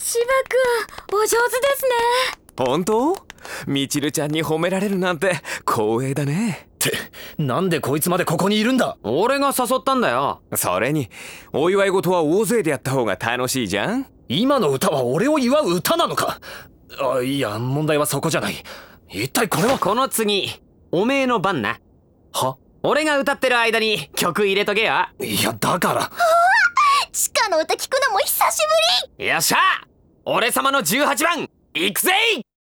芝くん、お上手ですね。 本当？みちるちゃんに褒められるなんて光栄だね。 ってなんでこいつまでここにいるんだ。 俺が誘ったんだよ。 それにお祝い事は大勢でやった方が楽しいじゃん。 今の歌は俺を祝う歌なのか。あ、いや問題はそこじゃない。一体これは。 この次おめえの番な。 は？ 俺が歌ってる間に曲入れとけよ。 いやだからチカの歌聞くのも久しぶり。 よっしゃ、俺様の18番いくぜい。